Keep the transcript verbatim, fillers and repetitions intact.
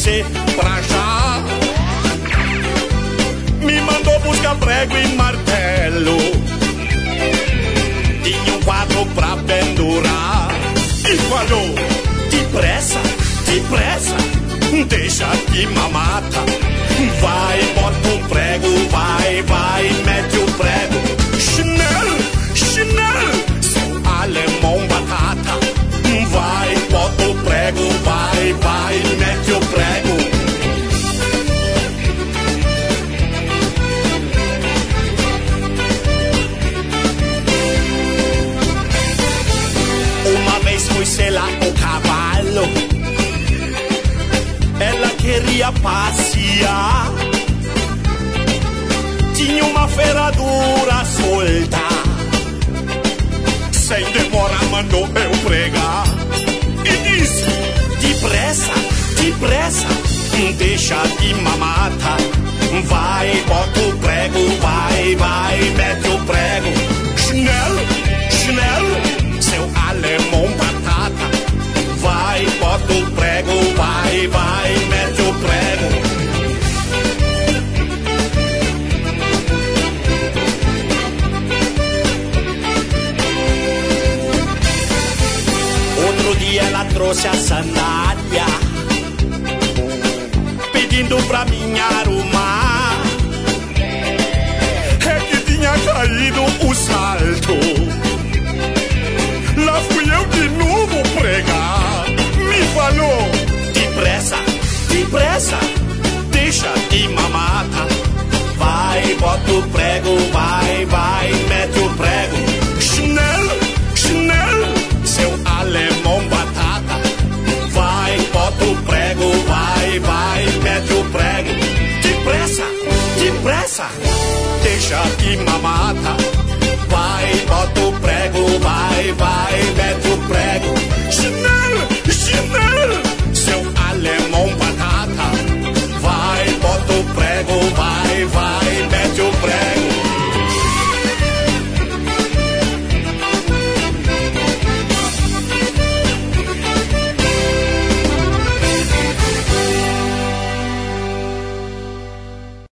você pra já. Me mandou buscar prego e martelo, tinha um quadro pra pendurar. E falou, depressa, depressa, deixa de mamata. Vai, bota o prego, vai, vai, mete o prego. Chanel, Chanel, seu alemão batata. Vai, bota o prego, vai, vai, mete o prego. Uma vez fui selar o cavalo, ela queria passear, tinha uma ferradura solta, sem demora mandou eu pregar. E disse, depressa, depressa, deixa de mamata. Vai, bota o prego, vai, vai, mete o prego. Schnell, Schnell, seu alemão batata. Vai, bota o prego, vai, vai, mete o prego. Outro dia ela trouxe a sandália, pedindo pra mim arrumar. É que tinha caído o salto, lá fui eu de novo pregar. Me falou, depressa, depressa, deixa de mamata. Vai, bota o prego, vai, vai, mete o prego. Schnell, Schnell, seu alemão batata. Vai, bota o prego, vai, vai, mete o prego. Depressa, depressa, deixa de mamata.